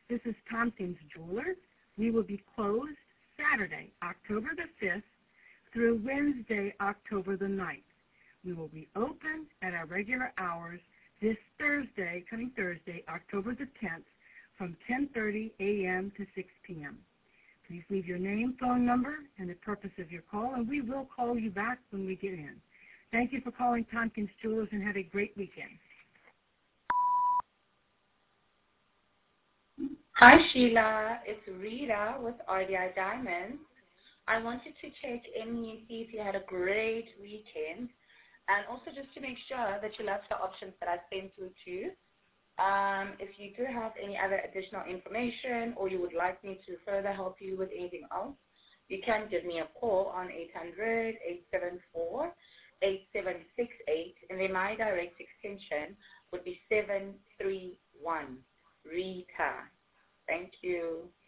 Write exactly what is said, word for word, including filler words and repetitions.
This is Tompkins Jewelers. We will be closed Saturday, October the fifth, through Wednesday, October the ninth. We will be open at our regular hours this Thursday, coming Thursday, October the tenth, from ten thirty a.m. to six p.m. Please leave your name, phone number, and the purpose of your call, and we will call you back when we get in. Thank you for calling Tompkins Jewelers, and have a great weekend. Hi, Sheila. It's Rita with R D I Diamonds. I wanted to check in and see if you had a great weekend, and also just to make sure that you loved the options that I sent through to you. Um, if you do have any other additional information or you would like me to further help you with anything else, you can give me a call on eight hundred, eight seven four, eight seven six eight, and then my direct extension would be seven three one. Rita. Thank you.